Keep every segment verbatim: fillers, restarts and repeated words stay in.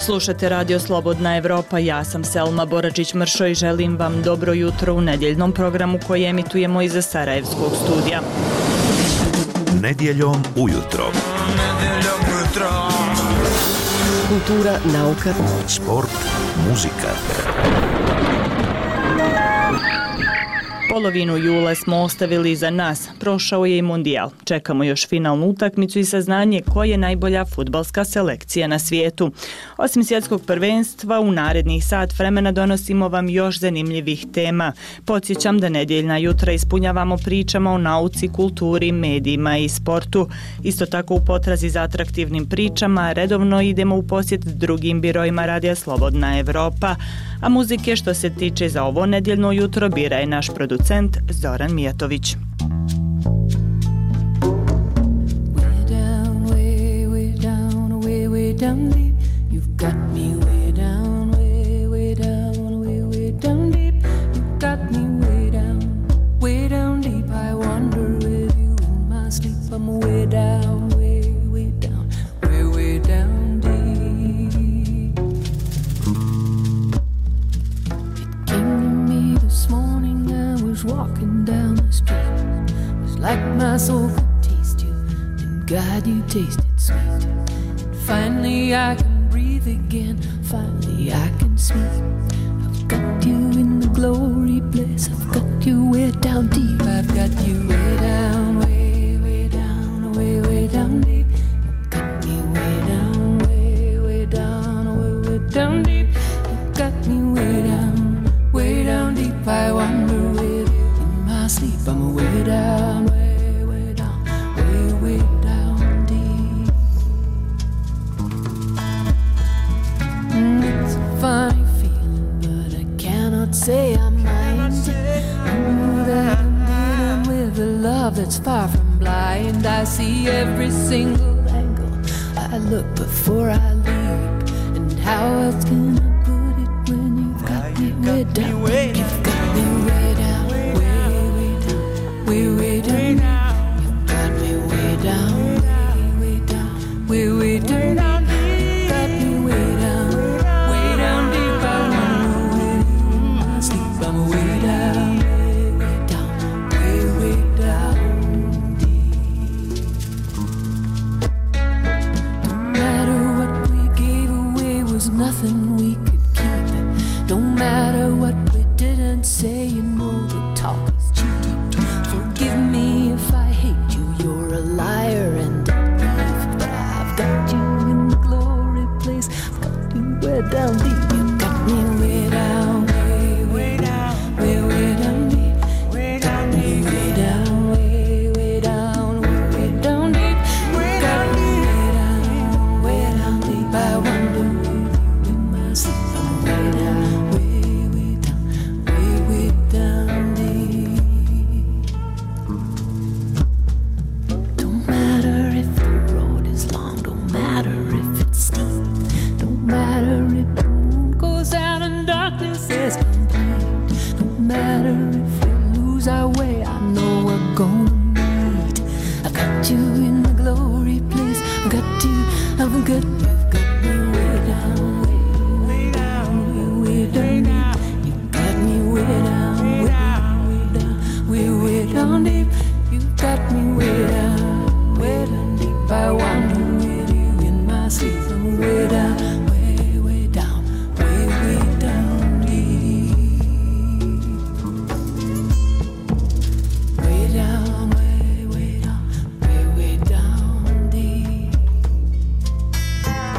Slušate Radio Slobodna Evropa, ja sam Selma Boračić-Mršo i želim vam dobro jutro u nedjeljnom programu koji emitujemo iza Sarajevskog studija. Nedjeljom ujutro. Nedjeljom ujutro. Kultura, nauka, sport, muzika. Polovinu jula smo ostavili iza nas, prošao je i Mundijal. Čekamo još finalnu utakmicu i saznanje koja je najbolja fudbalska selekcija na svijetu. Osim svjetskog prvenstva, u narednih sat vremena donosimo vam još zanimljivih tema. Podsjećam da nedjeljna jutra ispunjavamo pričama o nauci, kulturi, medijima i sportu. Isto tako u potrazi za atraktivnim pričama redovno idemo u posjet drugim birojima Radija Slobodna Evropa. A muzike što se tiče za ovo nedjeljno jutro bira je naš producent Zoran Mijatović. Walking down the street, it was like my soul could taste you, and God, you tasted sweet. And finally I can breathe again, finally I can speak. I've got you in the glory place, I've got you way down deep, I've got you way down, way, way down, way, way down deep. You've got me way down, way, way down, way, way down deep. You've got me way down, way down deep. I wonder with you in my sleep. I'm way down, way, way down, way, way down deep. Mm, it's a funny feeling, but I cannot say I mind it. I know that I'm dealing with a love that's far from blind. I see every single angle. I look before I leap. And how else can I put it when you've got me way down? You've got me way down, way, way down, way, way down. You've got me way down, way, way down, way, way down. You've got me way down, way down deep. I wonder where you sleep. I'm way down, way, way down, way, way down deep. No matter what we gave away was nothing we could keep. No matter what we didn't say, you know the talk is cheap. Forgive me if I hate you, you're a liar and a thief. But I've got you in the glory place, I've got you way down deep. You got me way down, way, way down, way, way down deep. You got me way down, way, way down, way, way down deep. You got me way down, way down deep. I wonder with you in my sleep. I'm way down, way, way down, way, way down deep. Don't matter if the road is long, don't matter if it's steep, don't matter if the moon goes out and darkness is complete, don't matter if we lose our way, I know we're gonna meet. I got you in the glory place, I got you, I've got, you've got me way down, way, way down, way, way down deep. You got me way down, way down, way down, way, way down deep. You got me way down, way down deep. I wander with you in my sleep. I'm way down, way, way down, way, way down deep. Way down, way, way down, way, way down deep.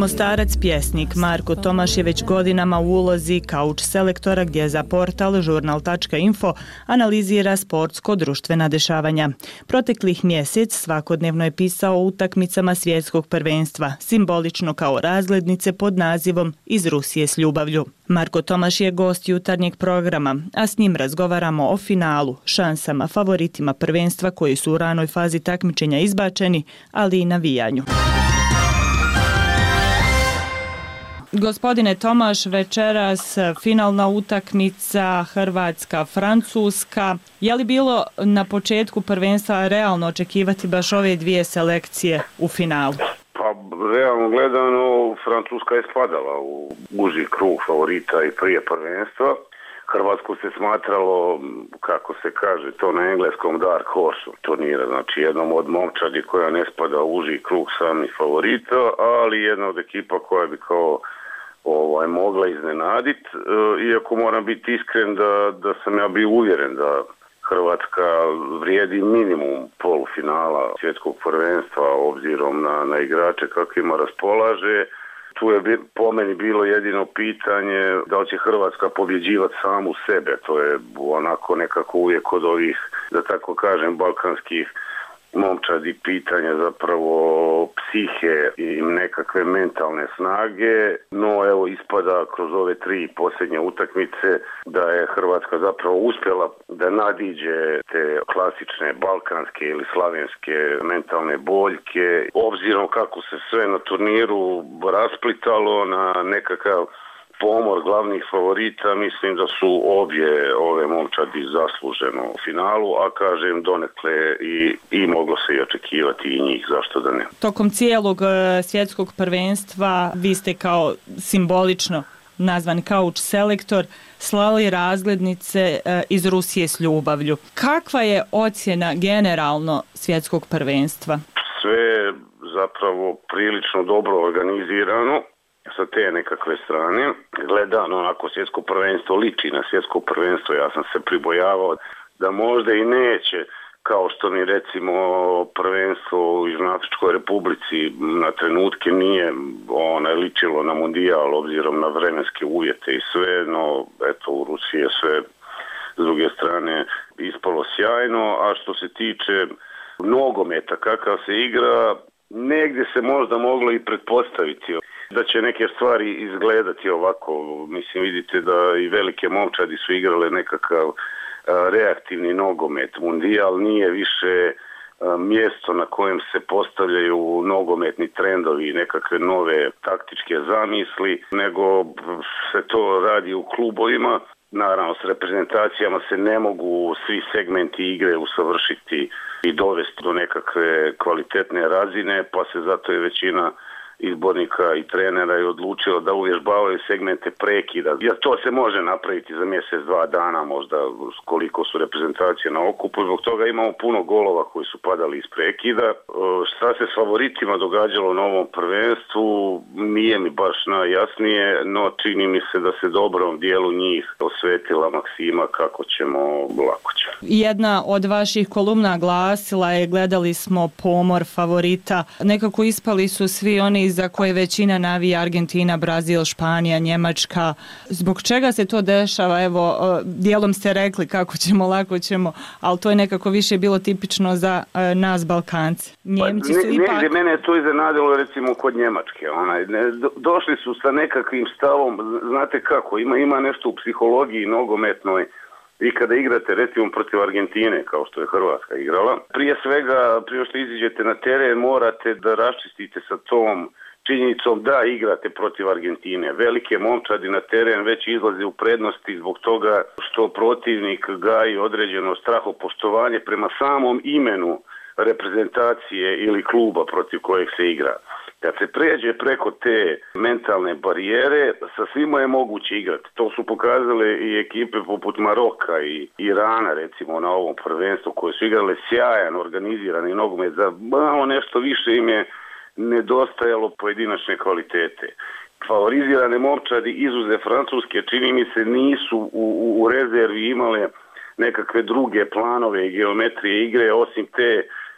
Mostarac pjesnik Marko Tomaš je već godinama u ulozi kauč selektora gdje za portal žurnal točka info analizira sportsko-društvena dešavanja. Proteklih mjesec svakodnevno je pisao o utakmicama svjetskog prvenstva, simbolično kao razglednice pod nazivom Iz Rusije s ljubavlju. Marko Tomaš je gost jutarnjeg programa, a s njim razgovaramo o finalu, šansama, favoritima prvenstva koji su u ranoj fazi takmičenja izbačeni, ali i navijanju. Gospodine Tomaš, večeras finalna utakmica Hrvatska-Francuska. Je li bilo na početku prvenstva realno očekivati baš ove dvije selekcije u finalu? Pa, realno gledano, Francuska je spadala u uži krug favorita i prije prvenstva. Hrvatsku se smatralo, kako se kaže, to na engleskom dark horse turnira, znači jednom od momčadi koja ne spada u uži krug samih favorita, ali jedna od ekipa koja bi kao ovaj, mogla iznenaditi, iako moram biti iskren da, da sam ja bio uvjeren da Hrvatska vrijedi minimum polufinala svjetskog prvenstva obzirom na, na igrače kakvima raspolaže. Tu je po meni bilo jedino pitanje da li će Hrvatska pobjeđivati samu sebe. To je onako nekako uvijek od ovih, da tako kažem, balkanskih momčadi pitanja zapravo psihe i nekakve mentalne snage, no evo ispada kroz ove tri posljednje utakmice da je Hrvatska zapravo uspjela da nadiđe te klasične balkanske ili slavenske mentalne boljke, obzirom kako se sve na turniru rasplitalo na nekakav pomor glavnih favorita. Mislim da su obje ove momčadi zasluženo u finalu, a kažem donekle i, i moglo se i očekivati i njih, zašto da ne. Tokom cijelog svjetskog prvenstva vi ste kao simbolično nazvan kauč selektor slali razglednice Iz Rusije s ljubavlju. Kakva je ocjena generalno svjetskog prvenstva? Sve zapravo prilično dobro organizirano sa te nekakve strane. Gledano onako svjetsko prvenstvo liči na svjetsko prvenstvo, ja sam se pribojavao da možda i neće, kao što mi recimo prvenstvo u Južnoafričkoj Republici na trenutke nije ona ličilo na mundijal obzirom na vremenske uvjete i sve, no eto u Rusiji je sve s druge strane ispalo sjajno, a što se tiče nogometa kakav se igra, negdje se možda moglo i pretpostaviti da će neke stvari izgledati ovako. Mislim, vidite da i velike momčadi su igrale nekakav reaktivni nogomet. Mundijal nije više mjesto na kojem se postavljaju nogometni trendovi i nekakve nove taktičke zamisli, nego se to radi u klubovima. Naravno, s reprezentacijama se ne mogu svi segmenti igre usavršiti i dovesti do nekakve kvalitetne razine, pa se zato je većina izbornika i trenera je odlučilo da uvježbavaju segmente prekida. Jer to se može napraviti za mjesec, dva dana možda koliko su reprezentacije na okupu. Zbog toga imamo puno golova koji su padali iz prekida. Šta se s favoritima događalo na ovom prvenstvu nije mi baš najjasnije, no čini mi se da se dobrom dijelu njih osvetila maksima kako ćemo, lako ćemo. Jedna od vaših kolumna glasila je gledali smo pomor favorita. Nekako ispali su svi oni za koje većina navija, Argentina, Brazil, Španija, Njemačka. Zbog čega se to dešava? Evo, dijelom ste rekli kako ćemo, lako ćemo, ali to je nekako više bilo tipično za nas Balkance. Njemci su pa, ne, ipak... Ne, mene je to iznenadilo recimo kod Njemačke. Onaj, ne, do, došli su sa nekakvim stavom, znate kako, ima, ima nešto u psihologiji nogometnoj. I kada igrate recimo protiv Argentine, kao što je Hrvatska igrala, prije svega, prije što iziđete na teren, morate da raščistite sa tom činjenicom da igrate protiv Argentine. Velike momčadi na teren već izlaze u prednosti zbog toga što protivnik gaji određeno strahopoštovanje prema samom imenu reprezentacije ili kluba protiv kojeg se igra. Kad se pređe preko te mentalne barijere, sa svima je moguće igrati. To su pokazale i ekipe poput Maroka i Irana, recimo, na ovom prvenstvu, koje su igrale sjajan, organizirani nogomet. Za malo nešto više im je nedostajalo pojedinačne kvalitete. Favorizirane momčadi izuze Francuske, čini mi se, nisu u, u, u rezervi imale nekakve druge planove i geometrije igre, osim te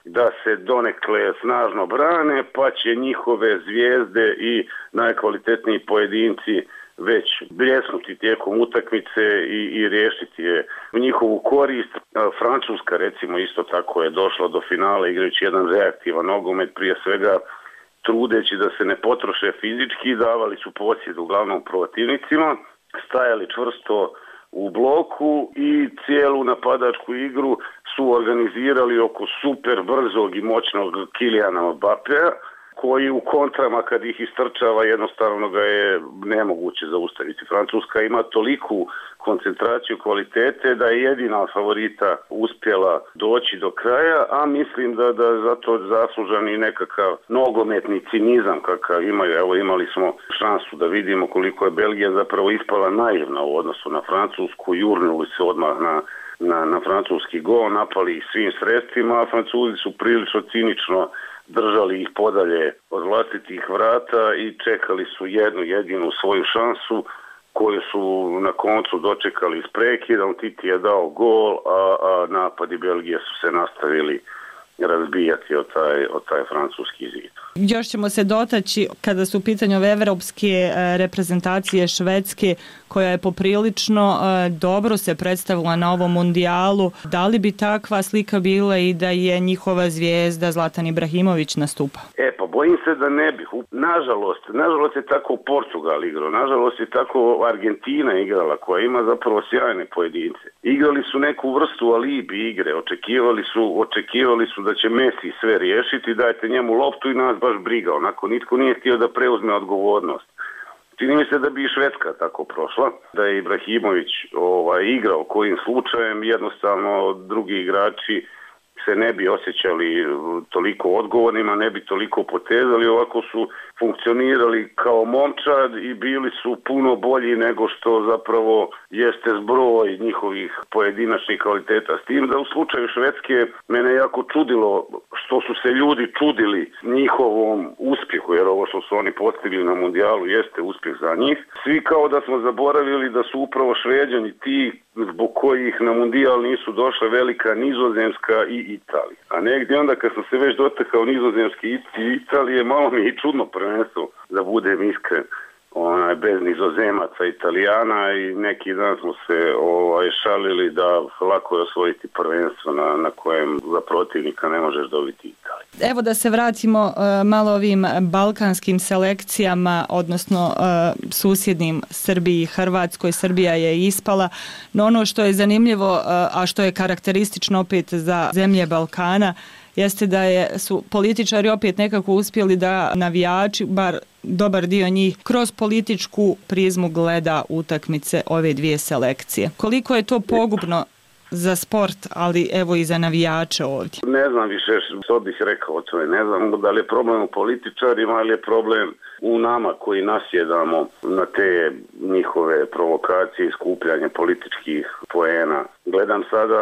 da se donekle snažno brane, pa će njihove zvijezde i najkvalitetniji pojedinci već bljesnuti tijekom utakmice i, i riješiti je u njihovu korist. Francuska recimo isto tako je došla do finala igrajući jedan reaktivan nogomet, prije svega trudeći da se ne potroše fizički, davali su posjed uglavnom protivnicima, stajali čvrsto u bloku i cijelu napadačku igru su organizirali oko super brzog i moćnog Kyliana Mbappéa, koji u kontrama kad ih istrčava jednostavno ga je nemoguće zaustaviti. Francuska ima toliku koncentraciju kvalitete da je jedina favorita uspjela doći do kraja, a mislim da da zato zaslužan i nekakav nogometni cinizam kakav imaju. Evo imali smo šansu da vidimo koliko je Belgija zapravo ispala naivna u odnosu na Francusku, jurnuli se odmah na na, na francuski gol, napali ih svim sredstvima, a Francuzi su prilično cinično držali ih podalje od vlastitih vrata i čekali su jednu jedinu svoju šansu koju su na koncu dočekali s prekidom. Titi je dao gol, a, a napadi Belgije su se nastavili razbijati od taj, od taj francuski zid. Još ćemo se dotaći kada su u pitanju ove evropske reprezentacije Švedske, koja je poprilično dobro se predstavila na ovom mundijalu. Da li bi takva slika bila i da je njihova zvijezda Zlatan Ibrahimović nastupa? E pa bojim se da ne bih. Nažalost, nažalost je tako Portugal igrao, nažalost je tako Argentina igrala, koja ima zapravo sjajne pojedince. Igrali su neku vrstu alibi igre, očekivali su, očekivali su da će Messi sve riješiti, dajte njemu loptu i nas baš briga, onako nitko nije htio da preuzme odgovornost. Čini mi se da bi i Švedska tako prošla, da je Ibrahimović ovaj, igrao kojim slučajem, jednostavno drugi igrači se ne bi osjećali toliko odgovornima, ne bi toliko potezali, ovako su funkcionirali kao momčad i bili su puno bolji nego što zapravo jeste zbroj njihovih pojedinačnih kvaliteta. S tim da u slučaju Švedske mene jako čudilo što su se ljudi čudili njihovom uspjehu, jer ovo što su oni postigli na mundijalu jeste uspjeh za njih. Svi kao da smo zaboravili da su upravo Šveđani ti zbog kojih na mundijal nisu došle velika Nizozemska i Italija. A negdje onda kad sam se već dotakao Nizozemske i Italije, malo mi je i čudno prvenstvo, da budem iskren, onaj, bez Nizozemaca, Italijana, i neki dan smo se ovaj, šalili da lako je osvojiti prvenstvo na, na kojem za protivnika ne možeš dobiti Italiju. Evo da se vratimo uh, malo ovim balkanskim selekcijama, odnosno uh, susjednim Srbiji i Hrvatskoj. Srbija je ispala, no ono što je zanimljivo, uh, a što je karakteristično opet za zemlje Balkana, jeste da je, su političari opet nekako uspjeli da navijači, bar dobar dio njih, kroz političku prizmu gleda utakmice ove dvije selekcije. Koliko je to pogubno za sport, ali evo i za navijače ovdje? Ne znam više što bih rekao o tome. Ne znam da li je problem u političarima ili je problem u nama koji nasjedamo na te njihove provokacije i skupljanje političkih poena. Gledam sada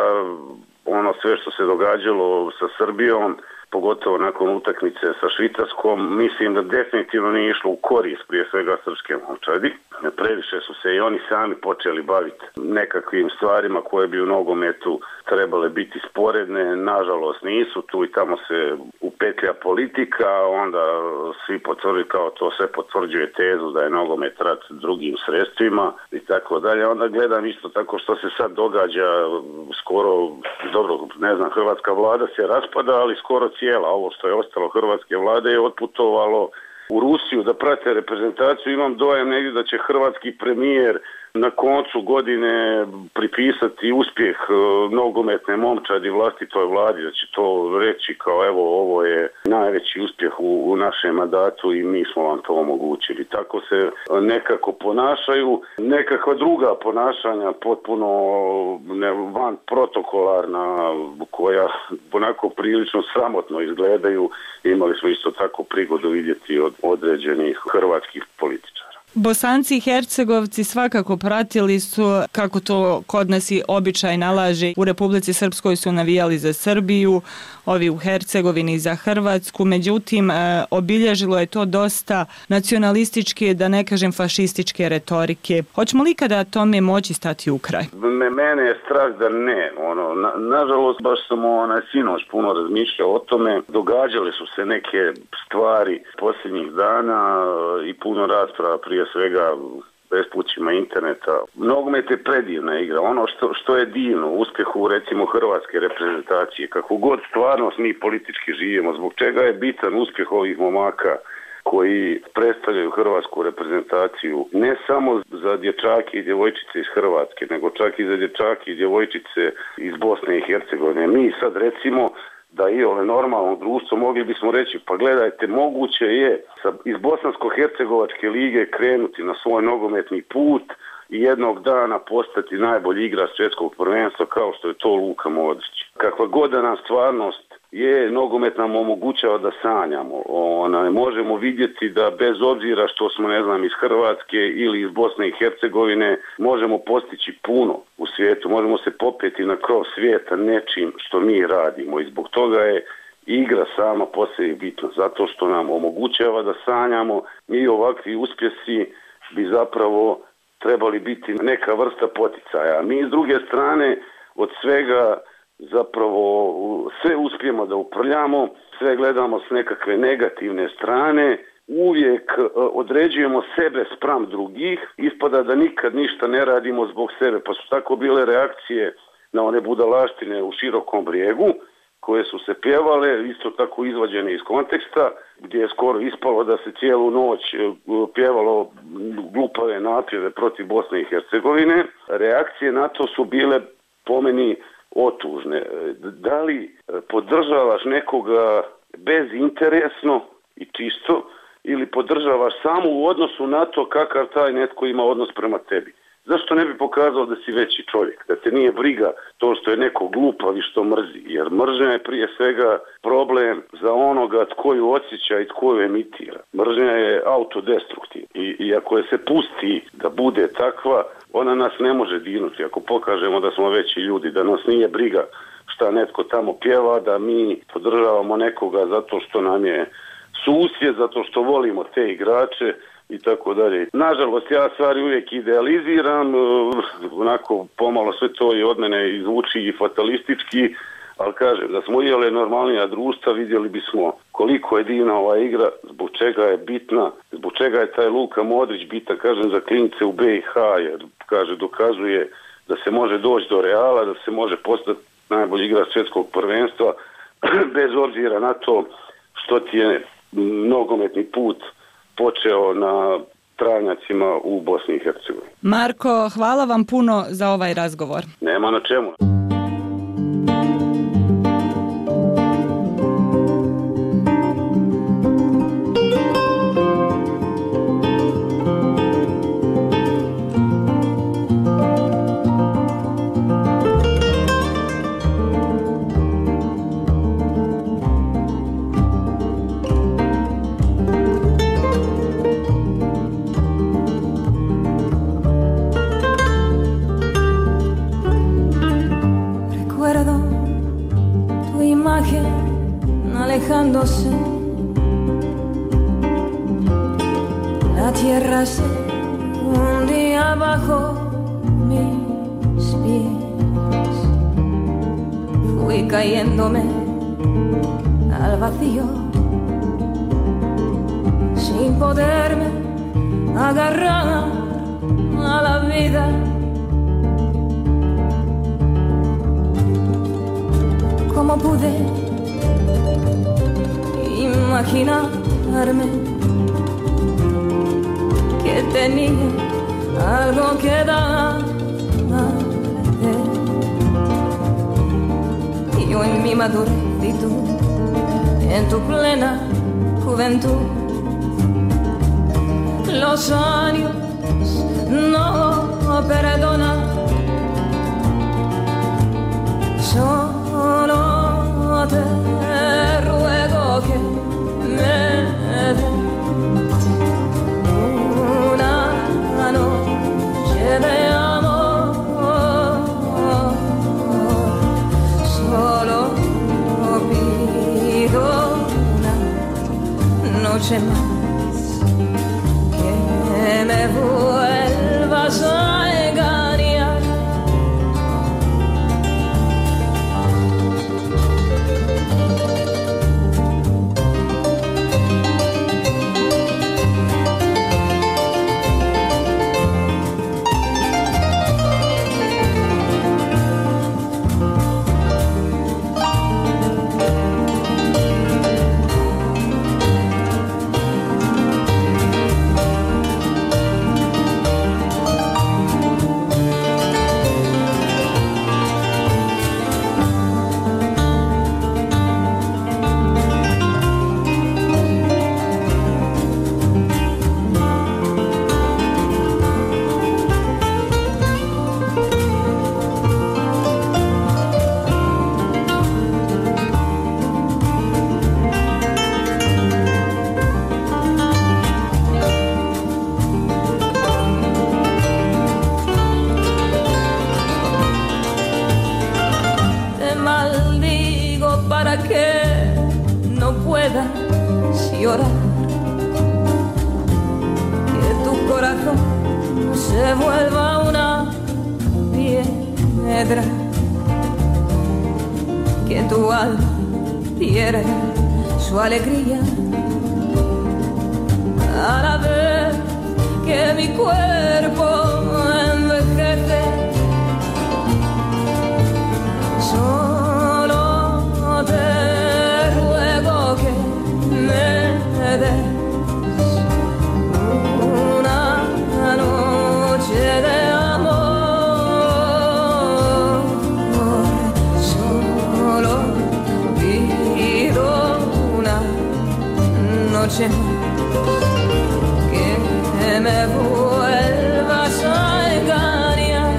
ono sve što se događalo sa Srbijom, pogotovo nakon utakmice sa Švicarskom, mislim da definitivno nije išlo u korist prije svega srpske momčadi. Previše su se i oni sami počeli baviti nekakvim stvarima koje bi u nogometu trebale biti sporedne, nažalost nisu, tu i tamo se upetlja politika, onda svi potvrđuju, kao to sve potvrđuje tezu da je nogomet rat drugim sredstvima i tako dalje. Onda gledam isto tako što se sad događa, skoro, dobro, ne znam, hrvatska vlada se raspada, ali skoro cijela, ovo što je ostalo hrvatske vlade je otputovalo u Rusiju da prate reprezentaciju. Imam dojam negdje da će hrvatski premijer na koncu godine pripisati uspjeh nogometne momčadi vlastitoj vladi, da će to reći kao evo ovo je najveći uspjeh u, u našem mandatu i mi smo vam to omogućili. Tako se nekako ponašaju, nekakva druga ponašanja potpuno ne, van protokolarna, koja onako prilično sramotno izgledaju. Imali smo isto tako prigodu vidjeti od određenih hrvatskih političara. Bosanci i Hercegovci svakako pratili su, kako to kod nas i običaj nalaže, u Republici Srpskoj su navijali za Srbiju, ovi u Hercegovini za Hrvatsku, međutim obilježilo je to dosta nacionalističke, da ne kažem fašističke retorike. Hoćemo li kada tome moći stati u kraj? Mene je strah da ne. Ono, na, nažalost, baš sam ona sinoć puno razmišljao o tome. Događale su se neke stvari posljednjih dana i puno rasprava, prije svega bespućima interneta. Nogomet je predivna igra. Ono što, što je divno u uspjehu, recimo, hrvatske reprezentacije, kako god stvarno mi politički živimo, zbog čega je bitan uspjeh ovih momaka koji predstavljaju hrvatsku reprezentaciju, ne samo za dječake i djevojčice iz Hrvatske, nego čak i za dječake i djevojčice iz Bosne i Hercegovine. Mi sad recimo da je ove normalno društvo, mogli bismo reći, pa gledajte, moguće je sa, iz Bosansko-Hercegovačke lige krenuti na svoj nogometni put i jednog dana postati najbolji igrač svjetskog prvenstva kao što je to Luka Modrić. Kakva god da nam stvarnost je, nogomet nam omogućava da sanjamo. Ona, možemo vidjeti da bez obzira što smo, ne znam, iz Hrvatske ili iz Bosne i Hercegovine, možemo postići puno u svijetu, možemo se popeti na krov svijeta nečim što mi radimo i zbog toga je igra sama po sebi bitna, zato što nam omogućava da sanjamo. Mi ovakvi uspjesi bi zapravo trebali biti neka vrsta poticaja. Mi s druge strane od svega zapravo sve uspijemo da uprljamo, sve gledamo s nekakve negativne strane, uvijek određujemo sebe spram drugih, ispada da nikad ništa ne radimo zbog sebe, pa su tako bile reakcije na one budalaštine u Širokom Brijegu, koje su se pjevale, isto tako izvađene iz konteksta, gdje je skoro ispalo da se cijelu noć pjevalo glupave napjeve protiv Bosne i Hercegovine. Reakcije na to su bile po meni otužne. Da li podržavaš nekoga bezinteresno i čisto ili podržavaš samo u odnosu na to kakav taj netko ima odnos prema tebi? Zašto ne bi pokazao da si veći čovjek, da te nije briga to što je neko glupav i što mrzi? Jer mržnja je prije svega problem za onoga tko ju osjeća i tko ju emitira. Mržnja je autodestruktivna i, i ako je se pusti da bude takva, ona nas ne može dinuti. Ako pokažemo da smo veći ljudi, da nas nije briga šta netko tamo pjeva, da mi podržavamo nekoga zato što nam je susjed, zato što volimo te igrače i tako dalje. Nažalost, ja stvari uvijek idealiziram, onako pomalo sve to i od mene izvuči i fatalistički, ali kažem, da smo ijele normalnija društva, vidjeli bismo koliko je divna ova igra, zbog čega je bitna, zbog čega je taj Luka Modrić bitan, kažem, za klinice u B i H, jer, kaže, dokazuje da se može doći do Reala, da se može postati najbolji igrač svjetskog prvenstva, bez obzira na to što ti je nogometni put počeo na travnjacima u Bosni i Hercegovini. Marko, hvala vam puno za ovaj razgovor. Nema na čemu. alejándose, la tierra se hundía bajo mis pies, fui cayéndome al vacío, sin poderme agarrar a la vida. ¿Cómo pude imaginarme que tenía algo que darte? Y yo en mi madurez y tú en tu plena juventud, los años no perdonan. Solo te ruego que me des una noche más que me vuelvas a engañar. Llorar, que tu corazón se vuelva una piedra, que tu alma pierda su alegría a la vez que mi cuerpo envejece. Solo te ruego que me des una noche de amor. Solo pido una noche que me vuelvas a engañar.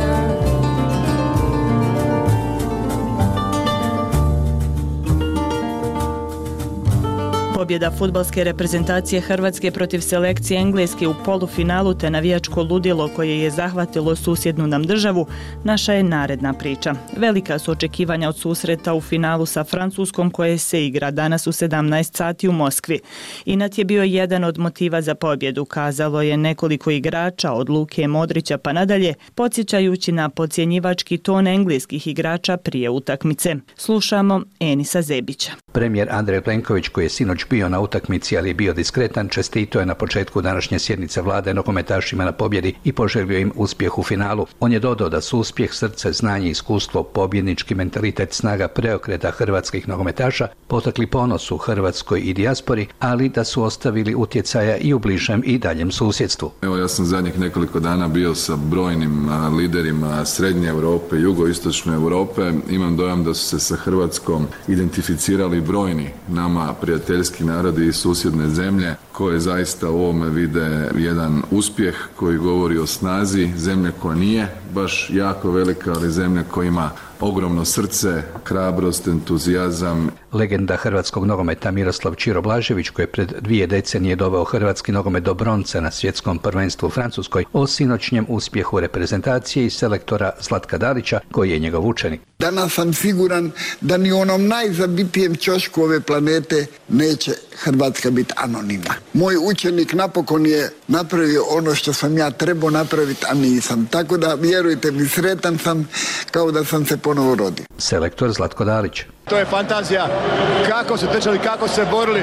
Pobjeda fudbalske reprezentacije Hrvatske protiv selekcije Engleske u polufinalu te navijačko ludilo koje je zahvatilo susjednu nam državu, naša je naredna priča. Velika su očekivanja od susreta u finalu sa Francuskom koje se igra danas u sedamnaest sati u Moskvi. Inat je bio jedan od motiva za pobjedu, kazalo je nekoliko igrača od Luke Modrića pa nadalje, podsjećajući na podcjenjivački ton engleskih igrača prije utakmice. Slušamo Enisa Zebića. Premijer Andrej Plenković, koji je sinoć bio na utakmici, ali je bio diskretan, čestitao je na početku današnje sjednice vlade nogometašima na pobjedi i poželio im uspjeh u finalu. On je dodao da su uspjeh, srce, znanje, iskustvo, pobjednički mentalitet, snaga preokreta hrvatskih nogometaša potakli ponos u Hrvatskoj i dijaspori, ali da su ostavili utjecaja i u bližem i daljem susjedstvu. Evo, ja sam zadnjih nekoliko dana bio sa brojnim a, liderima Srednje Europe, Jugoistočne Europe. Imam dojam da su se sa Hrvatskom identificirali brojni nama prijateljski narodi i susjedne zemlje koje zaista u ovome vide jedan uspjeh koji govori o snazi zemlje koja nije baš jako velika, ali zemlja koja ima ogromno srce, hrabrost, entuzijazam. Legenda hrvatskog nogometa Miroslav Ćiro Blažević, koji je pred dvije decenije doveo hrvatski nogomet do bronce na svjetskom prvenstvu u Francuskoj, o sinoćnjem uspjehu reprezentacije i selektora Zlatka Dalića, koji je njegov učenik. Danas sam siguran da ni u onom najzabitijem ćošku ove planete neće Hrvatska biti anonimna. Moj učenik napokon je napravio ono što sam ja trebao napraviti, a nisam. Tako da, vjerujte mi, sretan sam kao da sam se ponovo rodio. Selektor Zlatko Dalić. To je fantazija. Kako su trčali, kako se borili.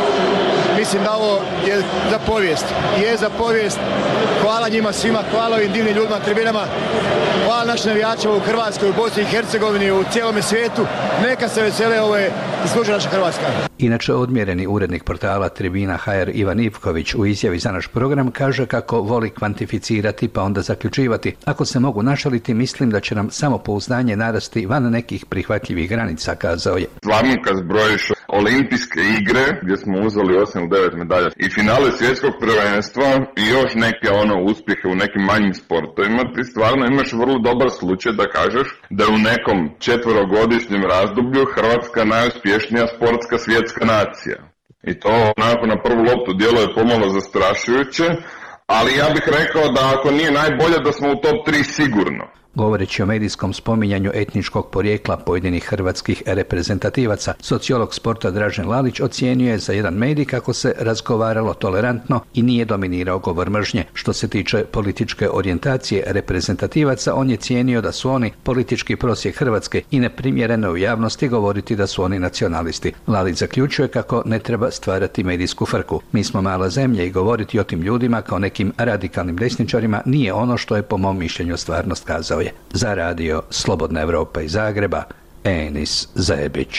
Mislim da ovo je za povijest. Je za povijest. Hvala njima svima, hvala ovim divnim ljudima, tribinama. Hvala našim navijačima u Hrvatskoj, u Bosni i Hercegovini, u cijelome svijetu. Neka se vesele, ovo je zaslužila naša Hrvatska. Inače, odmjereni urednik portala Tribina ha er Ivan Ivković u izjavi za naš program kaže kako voli kvantificirati pa onda zaključivati. Ako se mogu našaliti, mislim da će nam samopouzdanje narasti van nekih prihvatljivih granica, kazao je. Stvarno kad zbrojiš olimpijske igre gdje smo uzeli osam ili devet medalja i finale svjetskog prvenstva i još neke ono uspjehe u nekim manjim sportovima, ti stvarno imaš vrlo dobar slučaj da kažeš da u nekom četverogodišnjem razdoblju Hrvatska najuspješnija sportska svjetska nacija. I to onako na prvu loptu djeluje pomalo zastrašujuće, ali ja bih rekao da ako nije najbolje da smo u top tri sigurno. Govoreći o medijskom spominjanju etničkog porijekla pojedinih hrvatskih reprezentativaca, sociolog sporta Dražen Lalić ocijenio je za jedan medij kako se razgovaralo tolerantno i nije dominirao govor mržnje. Što se tiče političke orijentacije reprezentativaca, on je cijenio da su oni politički prosjek Hrvatske i neprimjereno u javnosti govoriti da su oni nacionalisti. Lalić zaključuje kako ne treba stvarati medijsku frku. Mi smo mala zemlja i govoriti o tim ljudima kao nekim radikalnim desničarima nije ono što je po mom mišljenju stvarnost, kazao je. Za radio Slobodna Evropa iz Zagreba, Enis Zebić.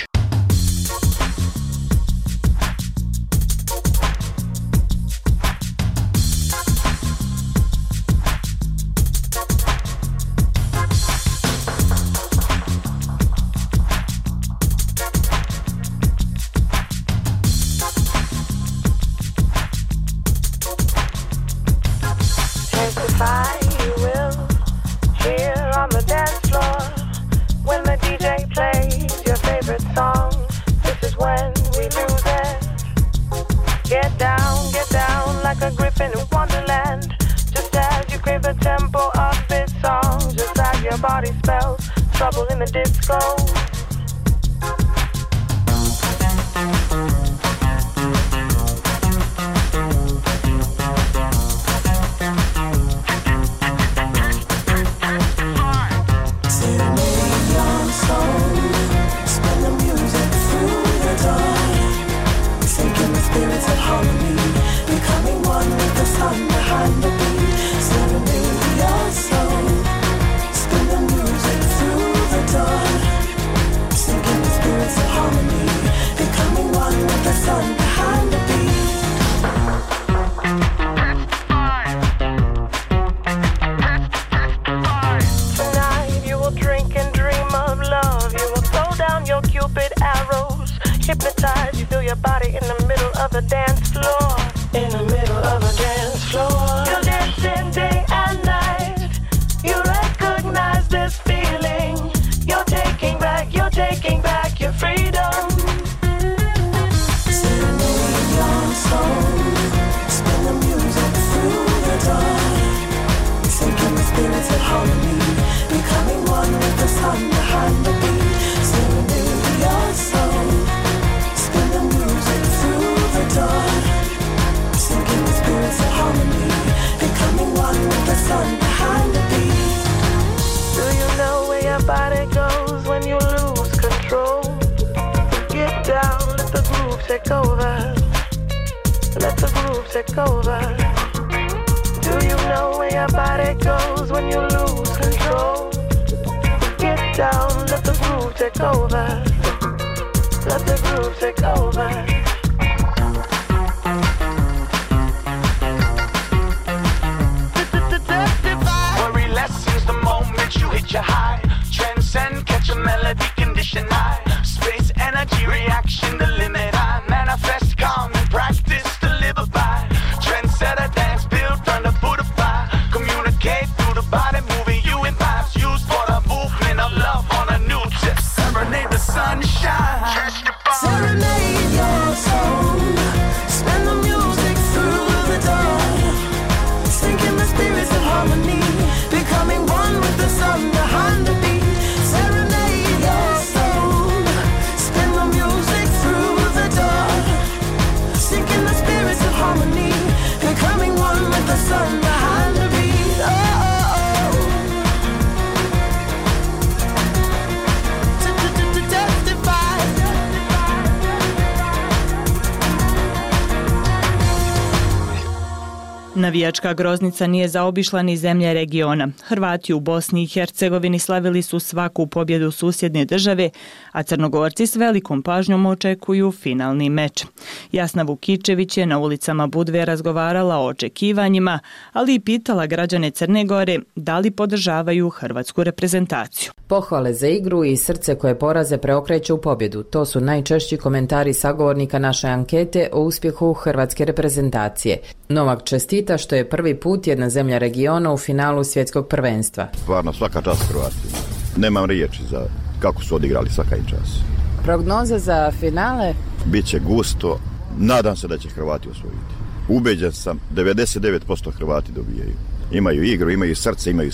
Navijačka groznica nije zaobišla ni zemlje regiona. Hrvati u Bosni i Hercegovini slavili su svaku pobjedu susjedne države, a Crnogorci s velikom pažnjom očekuju finalni meč. Jasna Vukičević je na ulicama Budve razgovarala o očekivanjima, ali i pitala građane Crne Gore da li podržavaju hrvatsku reprezentaciju. Pohvale za igru i srce koje poraze preokreće u pobjedu. To su najčešći komentari sagovornika naše ankete o uspjehu hrvatske reprezentacije. Novak čestita što je prvi put jedna zemlja regiona u finalu svjetskog prvenstva. Stvarno, svaka čast Hrvatima. Nemam riječi za kako su odigrali, svaka im čast. Prognoza za finale? Biće gusto. Nadam se da će Hrvati osvojiti. Ubeđen sam, devedeset devet posto Hrvati dobijaju. Imaju igru, imaju srce, imaju sve.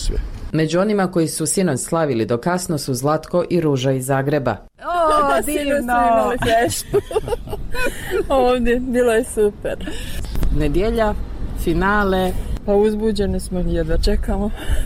Među onima koji su sinoć slavili do kasno su Zlatko i Ruža iz Zagreba. O, divno! Ovdje, bilo je super. Nedjelja, finale, pa uzbuđeni smo, jedva čekamo.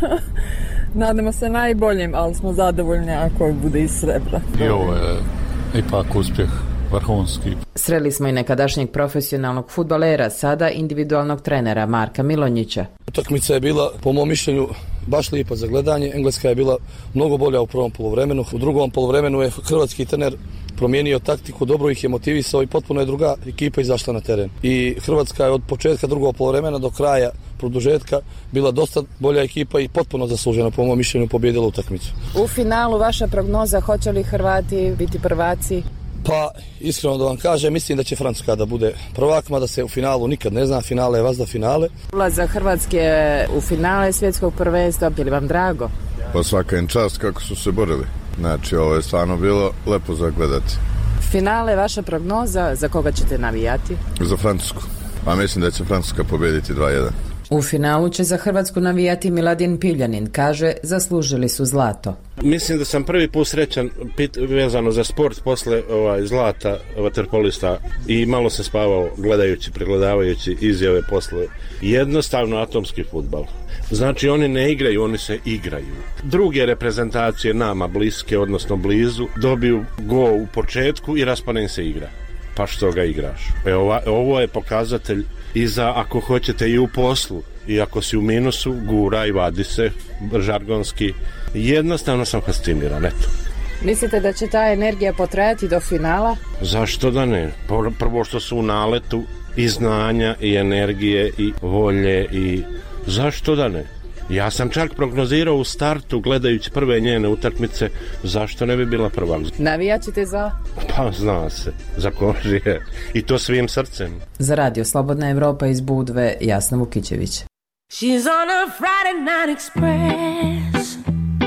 Nadamo se najboljim, ali smo zadovoljni ako bude iz srebra. I ovo je ipak uspjeh vrhunski. Sreli smo i nekadašnjeg profesionalnog fudbalera, sada individualnog trenera Marka Milonjića. Utakmica je bila, po mom mišljenju, baš lijepa za gledanje. Engleska je bila mnogo bolja u prvom poluvremenu. U drugom poluvremenu je hrvatski trener promijenio taktiku, dobro ih je motivisao i potpuno je druga ekipa izašla na teren. I Hrvatska je od početka drugog poluvremena do kraja produžetka bila dosta bolja ekipa i potpuno zaslužena, po mom mišljenju, pobijedila utakmicu. U finalu vaša prognoza, hoće li Hrvati biti prvaci? Pa, iskreno da vam kažem, mislim da će Francuska da bude prvak, mada se u finalu nikad ne zna, finale je vazda finale. Ulazak Hrvatske u finale svjetskog prvenstva, je li vam drago? Pa svaka im čast kako su se borili. Znači, ovo je stvarno bilo lepo za gledati. Finale, vaša prognoza, za koga ćete navijati? Za Francusku. A mislim da će Francuska pobijediti dva jedan. U finalu će za Hrvatsku navijati Miladin Pivljanin, kaže, zaslužili su zlato. Mislim da sam prvi put srećan pit, vezano za sport posle ovaj, zlata vaterpolista i malo sam spavao gledajući, pregledavajući izjave posle. Jednostavno atomski fudbal. Znači oni ne igraju, oni se igraju. Druge reprezentacije nama bliske, odnosno blizu, dobiju go u početku i raspane se igra. Pa što ga igraš? E, ova, ovo je pokazatelj i za, ako hoćete, i u poslu. I ako si u minusu, gura i vadi se, žargonski. Jednostavno sam fasciniran, eto. Mislite da će ta energija potrajati do finala? Zašto da ne? Prvo što su u naletu i znanja, i energije, i volje, i zašto da ne? Ja sam čak prognozirao u startu, gledajući prve njene utakmice, zašto ne bi bila prvak. Navijat ćete za? Pa zna se, za Kožije. I to svim srcem. Za Radio Slobodna Evropa iz Budve, Jasna Vukićević. She's on a Friday night express.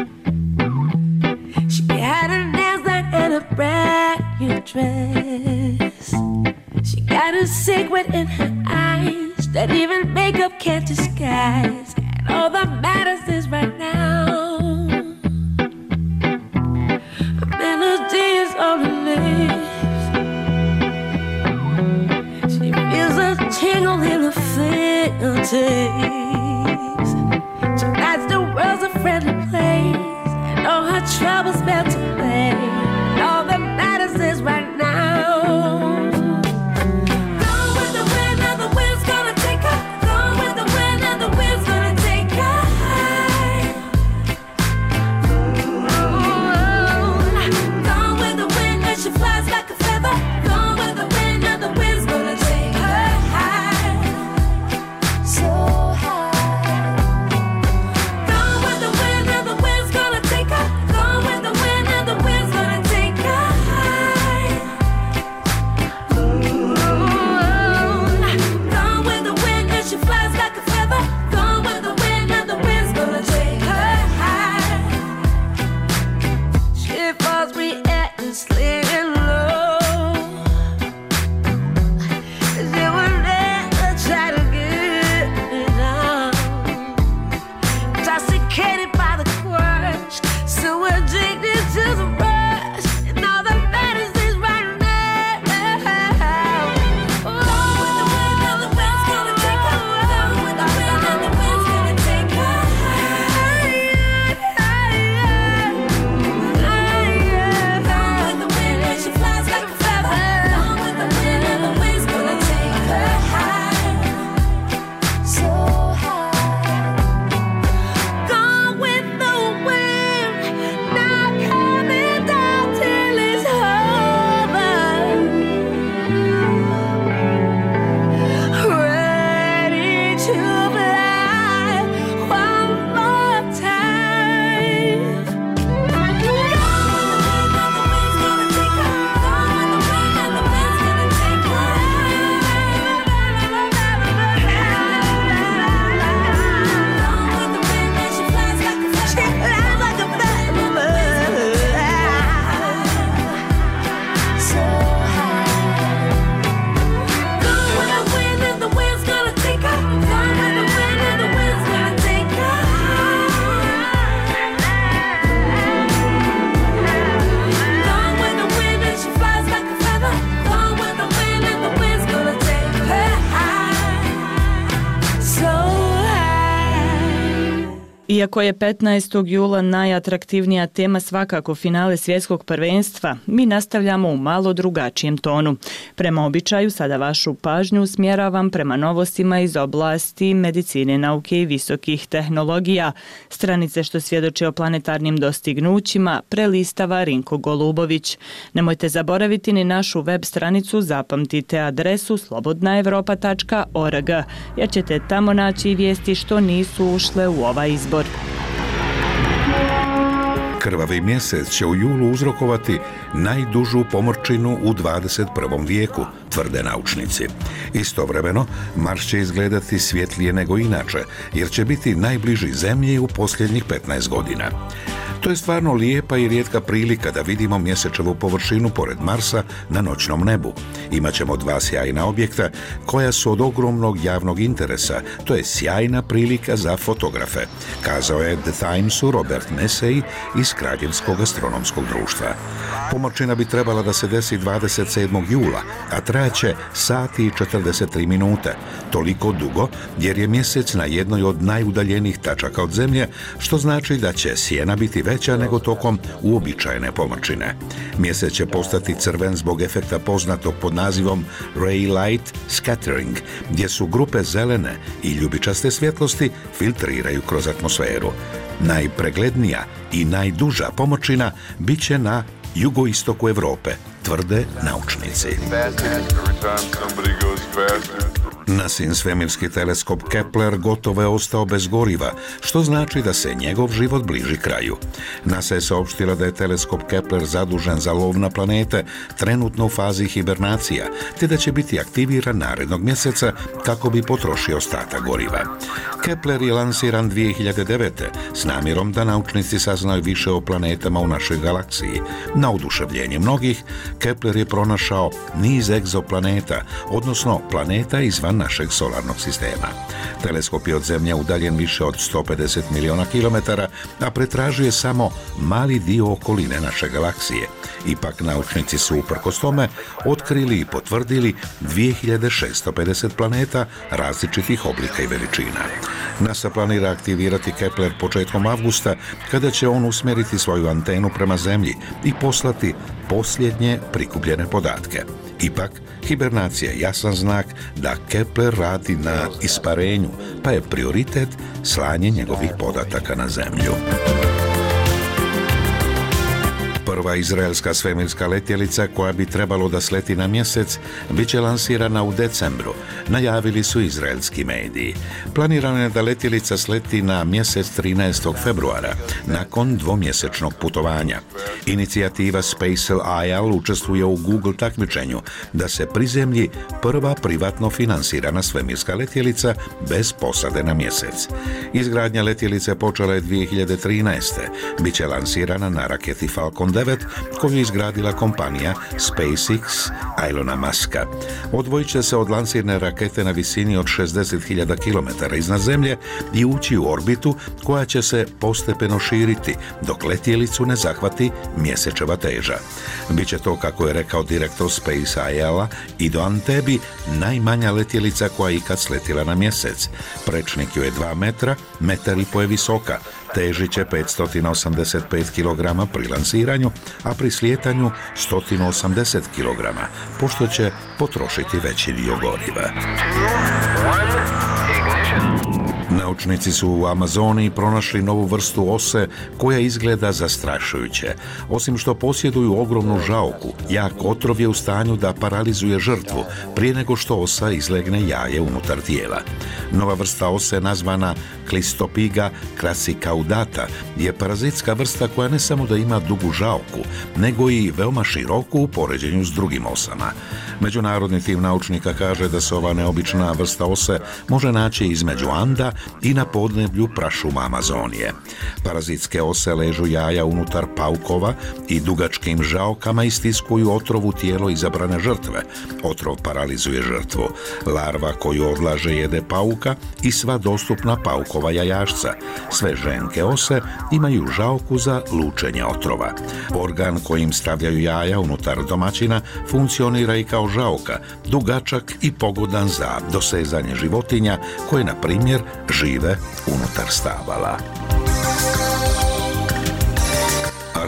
She had a nails done and a brand new dress. She got a secret in her eyes that even makeup can't disguise. And all that matters is right now. A melody is on her lips. She feels a tingle in her fingertips. Tonight's the world's a friendly place, and all her troubles melt away. And all that matters is right now. Gone with the wind, and the wind's gonna take her. Gone with the wind, and the wind's gonna take her high. Gone with the wind, and she flies like a feather. Gone with the wind, and the wind's gonna take her high. So high. Gone with the wind, and the wind's gonna take her. Gone with the wind, Iako je petnaestog jula najatraktivnija tema svakako finale svjetskog prvenstva, mi nastavljamo u malo drugačijem tonu. Prema običaju sada vašu pažnju usmjeravam prema novostima iz oblasti medicine, nauke i visokih tehnologija. Stranice što svjedoče o planetarnim dostignućima prelistava Rinko Golubović. Nemojte zaboraviti ni našu web stranicu, zapamtite adresu slobodna europa tačka org, jer ćete tamo naći vijesti što nisu ušle u ovaj izbor. Krvavi mjesec će u julu uzrokovati najdužu pomrčinu u dvadeset prvom vijeku, tvrde naučnici. Istovremeno, Mars će izgledati svjetlije nego inače, jer će biti najbliži Zemlji u posljednjih petnaest godina. To je stvarno lijepa i rijetka prilika da vidimo mjesečevu površinu pored Marsa na noćnom nebu. Imaćemo dva sjajna objekta koja su od ogromnog javnog interesa. To je sjajna prilika za fotografe, kazao je The Timesu Robert Massey iz Kraljevskog astronomskog društva. Pomrčina bi trebala da se desi dvadeset sedmog jula, a trajaće sati i četrdeset tri minute. Toliko dugo jer je mjesec na jednoj od najudaljenijih tačaka od Zemlje, što znači da će sjena biti veća nego tokom uobičajene pomrčine. Mjesec će postati crven zbog efekta poznatog pod nazivom Ray Light Scattering, gdje su grupe zelene i ljubičaste svjetlosti filtriraju kroz atmosferu. Najpreglednija i najduža pomrčina bit će na jugoistoku Europe, tvrde naučnici. NASIN svemirski teleskop Kepler gotovo je ostao bez goriva, što znači da se njegov život bliži kraju. NASA je saopštila da je teleskop Kepler zadužen za lov na planete, trenutno u fazi hibernacija, te da će biti aktiviran narednog mjeseca kako bi potrošio ostatak goriva. Kepler je lansiran dvije hiljade devete s namjerom da naučnici saznaju više o planetama u našoj galaksiji. Na oduševljenje mnogih, Kepler je pronašao niz egzoplaneta, odnosno planeta izvan našeg solarnog sistema. Teleskop je od Zemlje udaljen više od sto pedeset miliona kilometara, a pretražuje samo mali dio okoline naše galaksije. Ipak naučnici su uprkos tome otkrili i potvrdili dvije hiljade šesto pedeset planeta različitih oblika i veličina. NASA planira aktivirati Kepler početkom avgusta, kada će on usmjeriti svoju antenu prema Zemlji i poslati posljednje prikupljene podatke. Ipak, hibernacija je jasan znak da Kepler radi na isparenju, pa je prioritet slanje njegovih podataka na Zemlju. Prva izraelska svemirska letjelica koja bi trebalo da sleti na mjesec bit će lansirana u decembru, najavili su izraelski mediji. Planirano je da letjelica sleti na mjesec trinaestog februara, nakon dvomjesečnog putovanja. Inicijativa Spacel I L učestvuje u Google takmičenju da se prizemlji prva privatno finansirana svemirska letjelica bez posade na mjesec. Izgradnja letjelice počela je dvije hiljade trinaeste. Biće lansirana na raketi Falcon devet koju je izgradila kompanija SpaceX Elona Muska. Odvojit će se od lansirne rakete na visini od šezdeset hiljada kilometara iznad Zemlje i ući u orbitu koja će se postepeno širiti dok letjelicu ne zahvati mjesečeva teža. Biće to, kako je rekao direktor Space I L-a Ido Antebi, najmanja letjelica koja je ikad sletila na mjesec. Prečnik joj je dva metra, metar i po je visoka, težit će petsto osamdeset pet kilograma pri lansiranju, a pri slijetanju sto osamdeset kilograma, pošto će potrošiti veći dio goriva. Naučnici su u Amazoniji pronašli novu vrstu ose koja izgleda zastrašujuće. Osim što posjeduju ogromnu žauku, jak otrov je u stanju da paralizuje žrtvu prije nego što osa izlegne jaje unutar tijela. Nova vrsta ose, nazvana Clistopiga crassicaudata, je parazitska vrsta koja ne samo da ima dugu žauku, nego i veoma široku u poređenju s drugim osama. Međunarodni tim naučnika kaže da se ova neobična vrsta ose može naći između Anda i na podneblju prašuma Amazonije. Parazitske ose ležu jaja unutar paukova i dugačkim žaokama istiskuju otrov u tijelo izabrane žrtve. Otrov paralizuje žrtvu. Larva koju odlaže jede pauka i sva dostupna paukova jajašca. Sve ženke ose imaju žaoku za lučenje otrova. Organ kojim stavljaju jaja unutar domaćina funkcionira i kao žaoka, dugačak i pogodan za dosezanje životinja koje, na primjer, žive unutar stabala.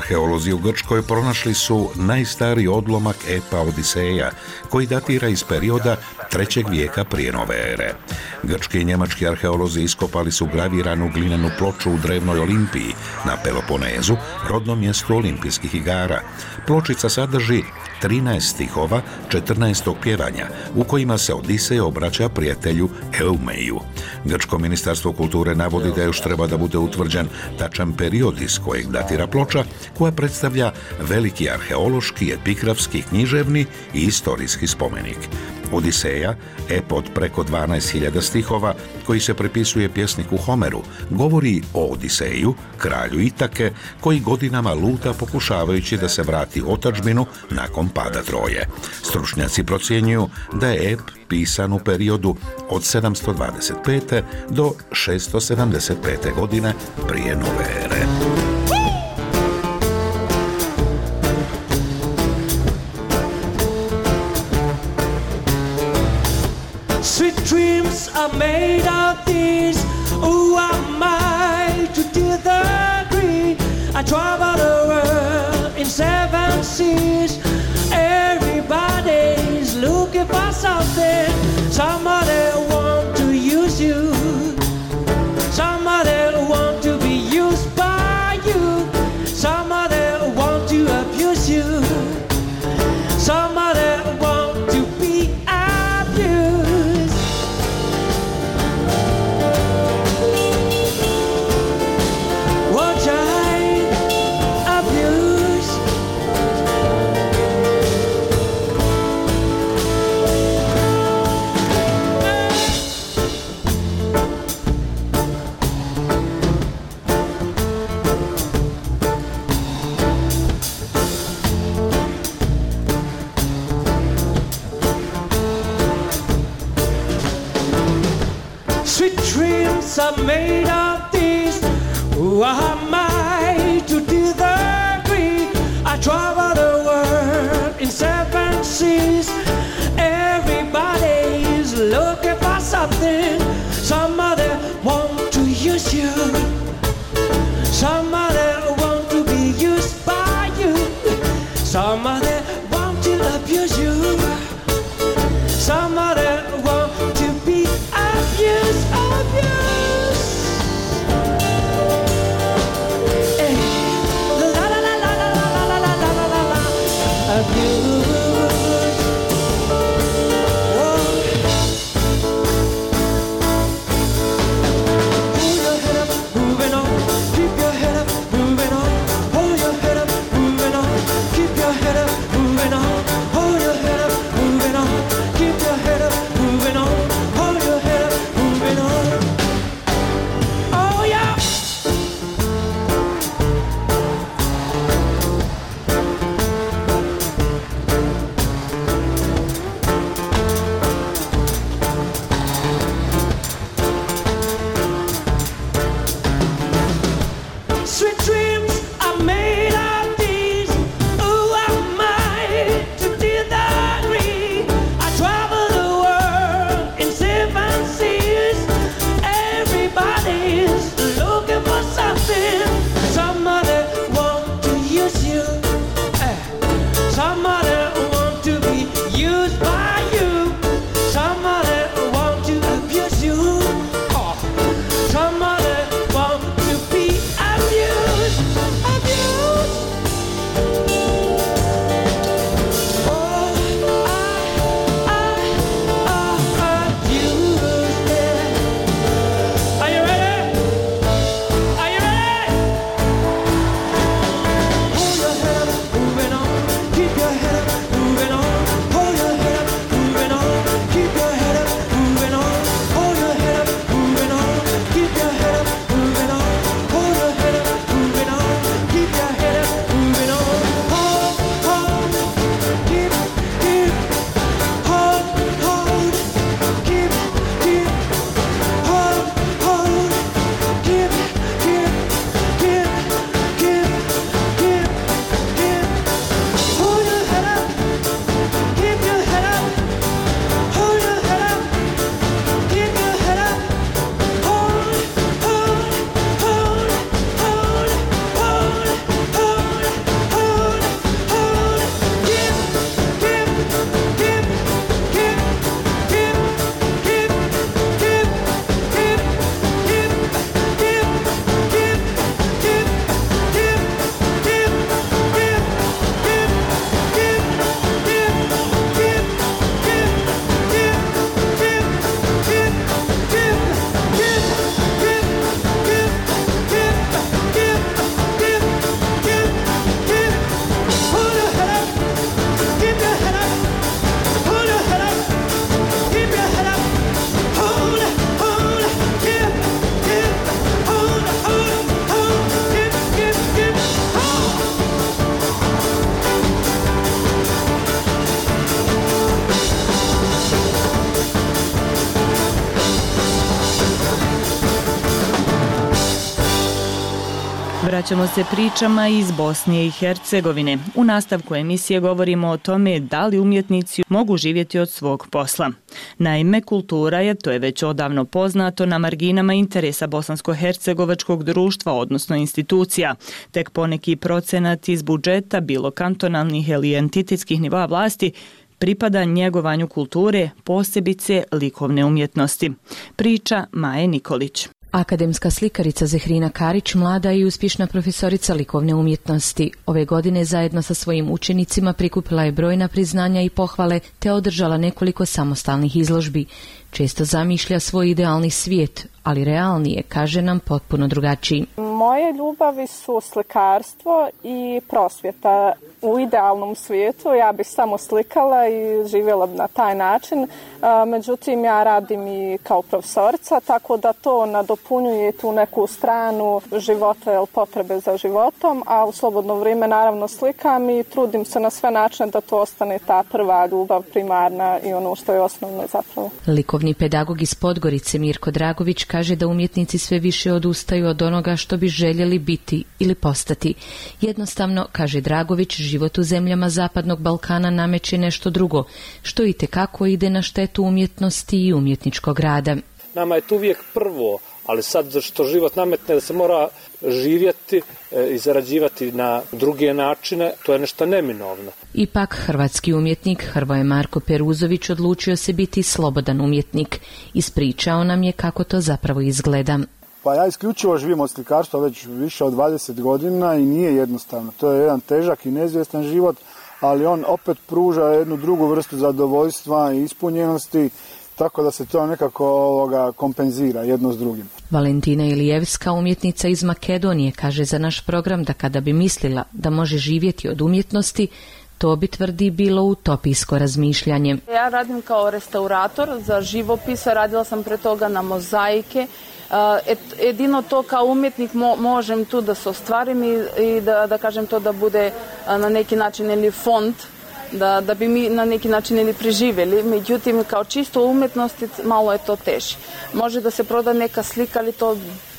Arheolozi u Grčkoj pronašli su najstariji odlomak epa Odiseja, koji datira iz perioda trećeg vijeka prije nove ere. Grčki i njemački arheolozi iskopali su graviranu glinenu ploču u drevnoj Olimpiji na Peloponezu, rodnom mjestu olimpijskih igara. Pločica sadrži trinaest stihova četrnaestog pjevanja, u kojima se Odisej obraća prijatelju Eumeju. Grčko ministarstvo kulture navodi da još treba da bude utvrđen tačan period iz kojeg datira ploča, koja predstavlja veliki arheološki, epigrafski, književni i istorijski spomenik. Odiseja, ep od preko dvanaest hiljada stihova, koji se prepisuje pjesniku Homeru, govori o Odiseju, kralju Itake, koji godinama luta pokušavajući da se vrati u otadžbinu nakon pada Troje. Stručnjaci procjenjuju da je ep pisan u periodu od sedamsto dvadeset pete do šesto sedamdeset pete godine prije nove ere. Sweet dreams are made of these. Who am I to disagree? I travel the world in seven seas. Everybody's looking for something. Somebody want to use you. Somebody want to be used by you. Somebody want to abuse you. Somebody want to be abused. Watch I abuse. Sweet dreams are made of these. Who am I to disagree? I travel the world in seven seas. Everybody's looking for something. Somebody want to use you. Somebody want to be used by you. Somebody want to abuse you. Somebody want to be abused, abused. Hey, la la la la la la la la la la la la, abused. Vraćamo se pričama iz Bosne i Hercegovine. U nastavku emisije govorimo o tome da li umjetnici mogu živjeti od svog posla. Naime, kultura je, to je već odavno poznato, na marginama interesa bosansko-hercegovačkog društva, odnosno institucija. Tek poneki procenat iz budžeta, bilo kantonalnih ili entitetskih nivoa vlasti, pripada njegovanju kulture, posebice likovne umjetnosti. Priča Maje Nikolić. Akademska slikarica Zehrina Karić, mlada i uspješna profesorica likovne umjetnosti, ove godine zajedno sa svojim učenicima prikupila je brojna priznanja i pohvale te održala nekoliko samostalnih izložbi. Često zamišlja svoj idealni svijet, ali realnije, kaže nam, potpuno drugačiji. Moje ljubavi su slikarstvo i prosvjeta. U idealnom svijetu ja bih samo slikala i živjela na taj način. Međutim, ja radim i kao profesorica, tako da to nadopunjuje tu neku stranu života ili potrebe za životom, a u slobodno vrijeme naravno slikam i trudim se na sve načine da to ostane ta prva ljubav primarna i ono što je osnovno zapravo. Likovni pedagog iz Podgorice Mirko Dragović kaže da umjetnici sve više odustaju od onoga što bi željeli biti ili postati. Jednostavno, kaže Dragović, život u zemljama Zapadnog Balkana nameće nešto drugo, što itekako ide na štetu umjetnosti i umjetničkog rada. Nama je to uvijek prvo, ali sad što život nametne da se mora živjeti i zarađivati na druge načine, to je nešto neminovno. Ipak, hrvatski umjetnik Hrvoje Marko Peruzović odlučio se biti slobodan umjetnik. Ispričao nam je kako to zapravo izgleda. Pa ja isključivo živim od slikarstva već više od dvadeset godina i nije jednostavno. To je jedan težak i neizvjestan život, ali on opet pruža jednu drugu vrstu zadovoljstva i ispunjenosti, tako da se to nekako ovoga kompenzira jedno s drugim. Valentina Ilijevska, umjetnica iz Makedonije, kaže za naš program da kada bi mislila da može živjeti od umjetnosti, to bi, tvrdi, bilo utopijsko razmišljanje. Ja radim kao restaurator za živopis, radila sam pre toga na mozaike. Et, jedino to kao umjetnik mo, možem tu da se ostvarim i, i da, da kažem to da bude na neki način ili fond, da, da bi mi na neki način ili preživjeli. Međutim, kao čisto umjetnosti malo je to teže. Može da se proda neka slika, ali to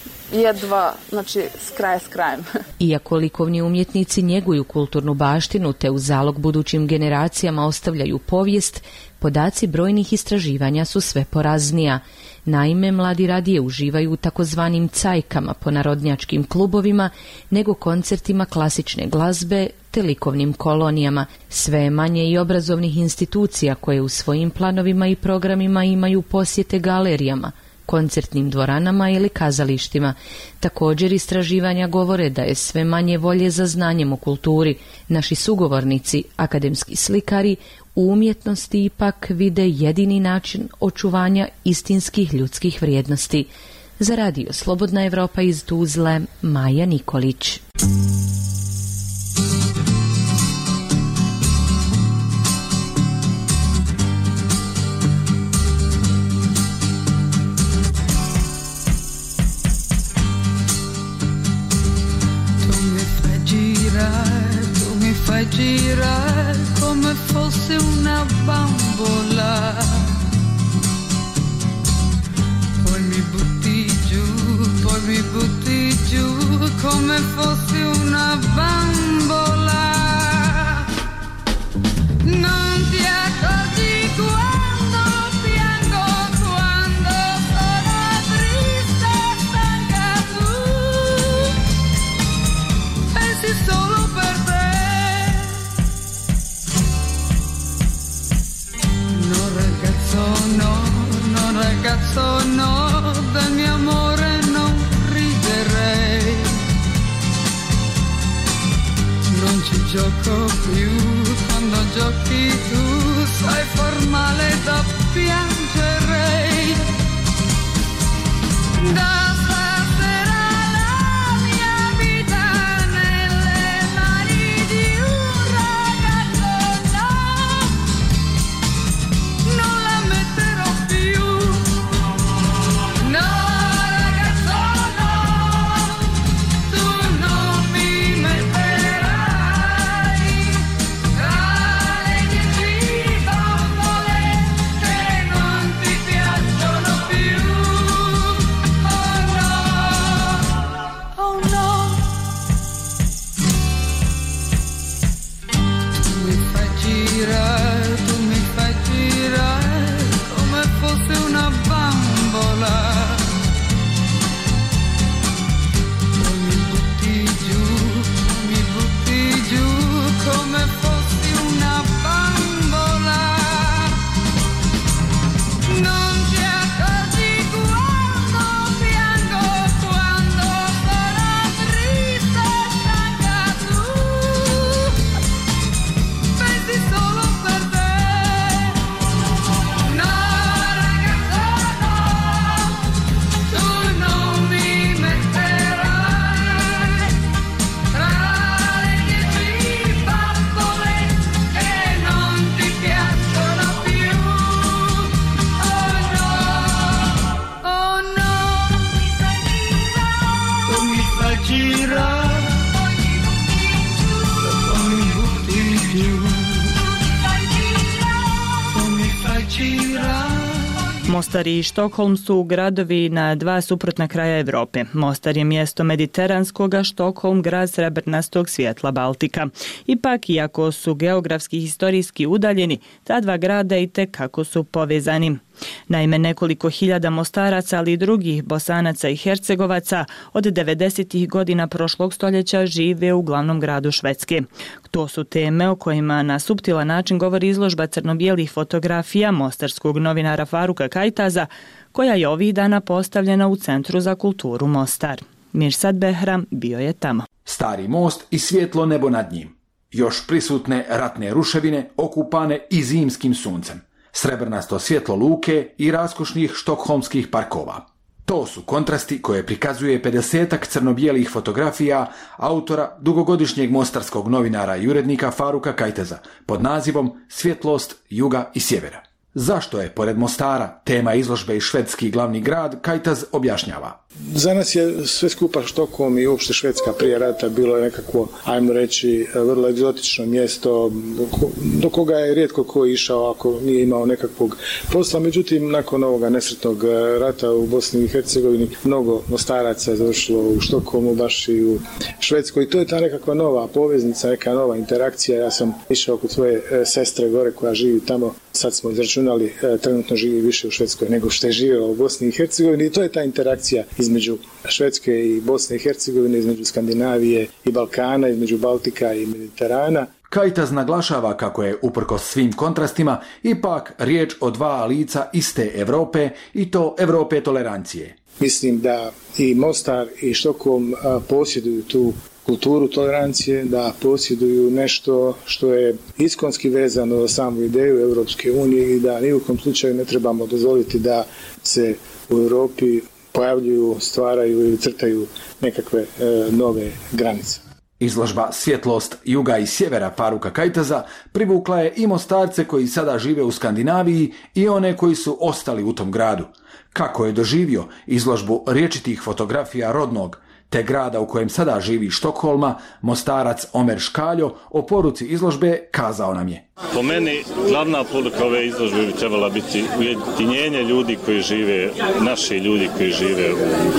jedva, znači, s kraja s krajem. Iako likovni umjetnici njeguju kulturnu baštinu te u zalog budućim generacijama ostavljaju povijest, podaci brojnih istraživanja su sve poraznija. Naime, mladi radije uživaju u takozvanim cajkama po narodnjačkim klubovima nego koncertima klasične glazbe te likovnim kolonijama. Sve je manje i obrazovnih institucija koje u svojim planovima i programima imaju posjete galerijama, koncertnim dvoranama ili kazalištima. Također istraživanja govore da je sve manje volje za znanjem o kulturi. Naši sugovornici, akademski slikari, u umjetnosti ipak vide jedini način očuvanja istinskih ljudskih vrijednosti. Za radio Slobodna Evropa iz Tuzle, Maja Nikolić. Fai girare come fosse una bambola, poi mi butti giù, poi mi butti giù come fosse una bambola. Non ti accorgi quando piango, quando sono triste e stanca tu, pensi solo per te. No, no ragazzo no, del mio amore non riderei, non ci gioco più, quando giochi tu sai far male da piangerei. Da stasera la mia vita nelle mani di un ragazzo no, non la metterò più. No ragazzo no, tu non mi metterai tra le dieci bambole Mostar i Štokholm su gradovi na dva suprotna kraja Europe. Mostar je mjesto mediteranskog, a Štokholm grad srebrnastog svjetla Baltika. Ipak, iako su geografski i historijski udaljeni, ta dva grada i tekako su povezani. Naime, nekoliko hiljada Mostaraca, ali i drugih Bosanaca i Hercegovaca od devedesetih godina prošlog stoljeća žive u glavnom gradu Švedske. To su teme o kojima na suptilan način govori izložba crno-bijelih fotografija mostarskog novinara Faruka Kajtaza, koja je ovih dana postavljena u Centru za kulturu Mostar. Mirsad Behram bio je tamo. Stari most i svjetlo nebo nad njim. Još prisutne ratne ruševine okupane i zimskim suncem. Srebrnasto svjetlo luke i raskošnih štokholmskih parkova. To su kontrasti koje prikazuje pedesetak crno-bijelih fotografija autora dugogodišnjeg mostarskog novinara i urednika Faruka Kajtaza pod nazivom Svjetlost juga i sjevera. Zašto je, pored Mostara, tema izložbe i švedski glavni grad, Kajtaz objašnjava. Za nas je sve skupa Štokholm i uopšte Švedska prije rata bilo je nekako, ajmo reći, vrlo egzotično mjesto do koga je rijetko ko išao ako nije imao nekakvog posla. Međutim, nakon ovoga nesretnog rata u Bosni i Hercegovini, mnogo Mostaraca je završilo u Štokholmu, baš i u Švedskoj. I to je ta nekakva nova poveznica, neka nova interakcija. Ja sam išao kod svoje sestre gore koja živi tamo. Sad smo izračunali, trenutno živi više u Švedskoj nego što je živjela u Bosni i Hercegovini. I to je ta interakcija između Švedske i Bosne i Hercegovine, između Skandinavije i Balkana, između Baltika i Mediterana. Kajtaz naglašava kako je, uprkos svim kontrastima, ipak riječ o dva lica iste Europe i to Europe tolerancije. Mislim da i Mostar i Štokholm posjeduju tu kulturu tolerancije, da posjeduju nešto što je iskonski vezano za samu ideju Europske unije i da ni u kom slučaju ne trebamo dozvoliti da se u Europi pojavljuju, stvaraju ili crtaju nekakve e, nove granice. Izložba Svjetlost juga i sjevera Faruka Kajtaza privukla je i Mostarce koji sada žive u Skandinaviji i one koji su ostali u tom gradu. Kako je doživio izložbu rječitih fotografija rodnog te grada u kojem sada živi Štokholma, Mostarac Omer Škaljo o poruci izložbe kazao nam je. Po meni glavna poruka ove izložbe bi trebala biti ujedinjenje ljudi koji žive, naši ljudi koji žive u,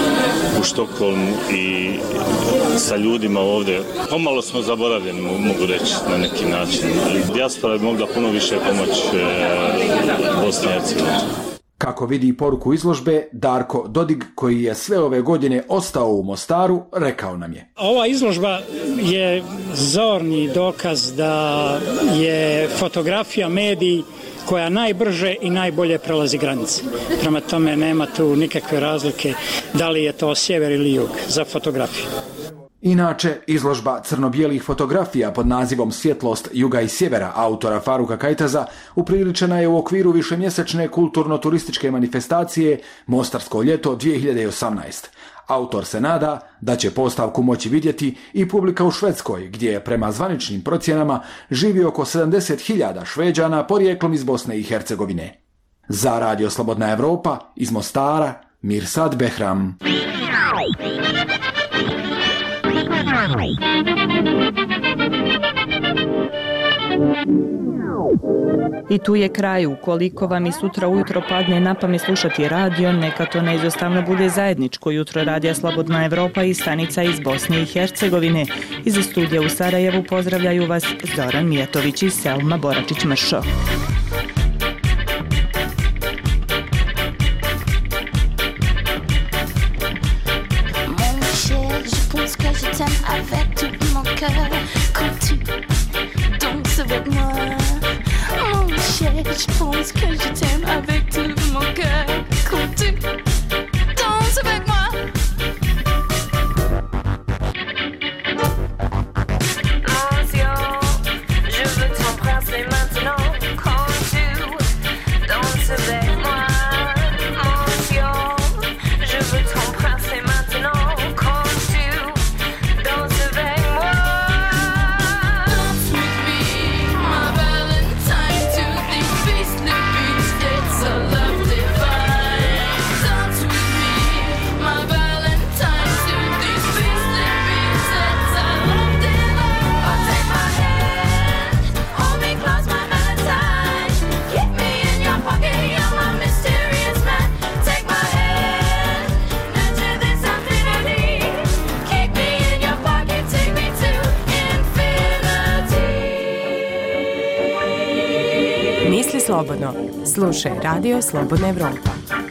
u Štokholmu i sa ljudima ovdje. Pomalo smo zaboravljeni, mogu reći na neki način. Dijaspora bi mogla puno više pomoći e, Bosni i Hercegovini. Kako vidi poruku izložbe, Darko Dodig, koji je sve ove godine ostao u Mostaru, rekao nam je. Ova izložba je zorni dokaz da je fotografija medij koja najbrže i najbolje prelazi granice. Prema tome nema tu nikakve razlike da li je to sjever ili jug za fotografiju. Inače, izložba crno-bijelih fotografija pod nazivom Svjetlost juga i sjevera autora Faruka Kajtaza upriličena je u okviru višemjesečne kulturno-turističke manifestacije Mostarsko ljeto dvije hiljade osamnaeste. Autor se nada da će postavku moći vidjeti i publika u Švedskoj, gdje je prema zvaničnim procjenama živi oko sedamdeset hiljada Šveđana porijeklom iz Bosne i Hercegovine. Za Radio Slobodna Evropa iz Mostara, Mirsad Behram. I tu je kraj. Ukoliko vam i sutra ujutro padne na pamet slušati radio, neka to neizostavno bude zajedničko jutro Radija Slobodna Evropa i stanica iz Bosne i Hercegovine. Iz studija u Sarajevu pozdravljaju vas Zoran Mijatović i Selma Boračić-Mršo. Avec tout mon cœur, quand tu danses avec moi, mon cher, je pense que je t'aime avec tout mon cœur, quand tu danses avec moi. Mention, je veux t'embrasser maintenant, quand slobodno. Slušaj Radio Slobodna Evropa.